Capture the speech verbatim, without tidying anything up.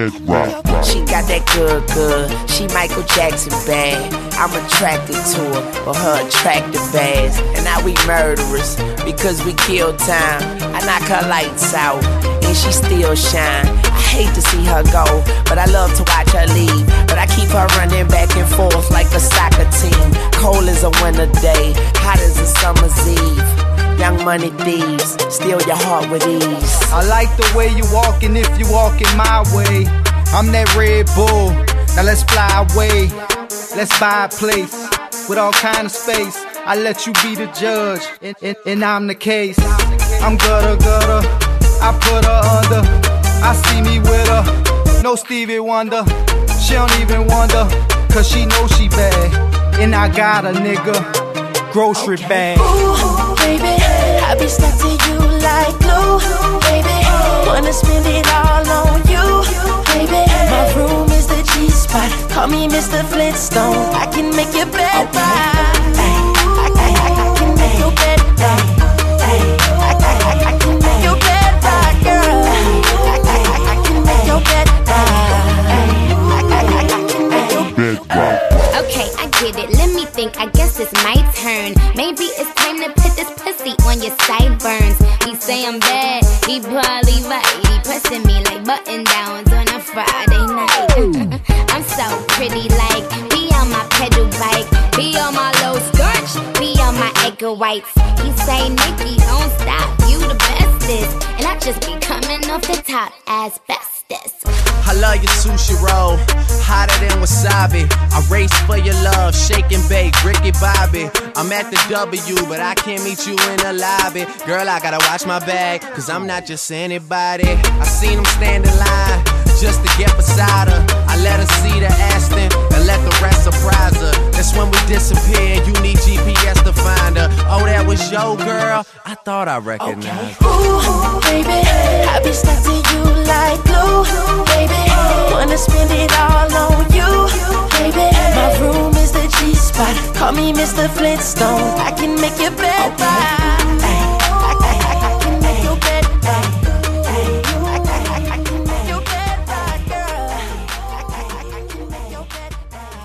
She got that good, good. She Michael Jackson bad. I'm attracted to her, but her attractive ass. And now we murderers because we kill time. I knock her lights out and she still shine. I hate to see her go, but I love to watch her leave. But I keep her running back and forth like a soccer team. Cold as a winter day, hot as a summer's eve. Young money thieves, steal your heart with ease. I like the way you walking if you walking my way. I'm that Red Bull, now let's fly away. Let's buy a place with all kind of space. I let you be the judge, and, and, and I'm the case. I'm gutter gutter, I put her under. I see me with her, no Stevie Wonder. She don't even wonder, cause she know she bad. And I got a nigga, grocery bag. Ooh, baby, I be stuck to you like glue. Baby, wanna spend it all on you. Baby, my room is the G-spot. Call me Mister Flintstone. I can make your bed right. I, I, I, I can make your bed right. I, I, I, I can make your bed right, girl. I, I, I, I can make your bed right. I, I, I, I can make your bed right. Okay, I get it. Let me think. I guess it's my turn. Maybe it's time to put this pussy on your sideburns. He say I'm bad. He probably right. He pressing me like button downs on a Friday night. I'm so pretty, like be on my pedal bike, be on my low skirt, be on my egg whites. He say, Nikki, don't stop, you the bestest, and I just be coming off the top as bestest. I love your sushi roll, hotter than wasabi. I race for your love, shake and bake, Ricky Bobby. I'm at the W, but I can't meet you in the lobby. Girl, I gotta watch my bag, cause I'm not just anybody. I seen him stand in line just to get beside her. I let her see the Aston and let the rest surprise her. That's when we disappear, you need G P S to find her. Oh, that was your girl? I thought I recognized her. Ooh, baby, I be stuck to you like glue. Baby, wanna spend it all on you. Baby, my room is the G-spot. Call me Mister Flintstone. I can make your bed right.